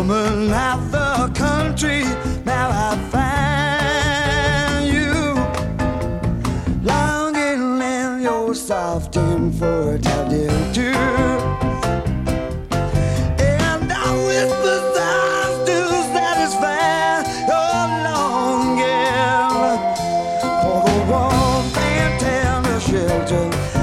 woman of the country. Now I find you longing in your soft and fertile too. And I whisper songs to satisfy your longing for the warmth and tender shelter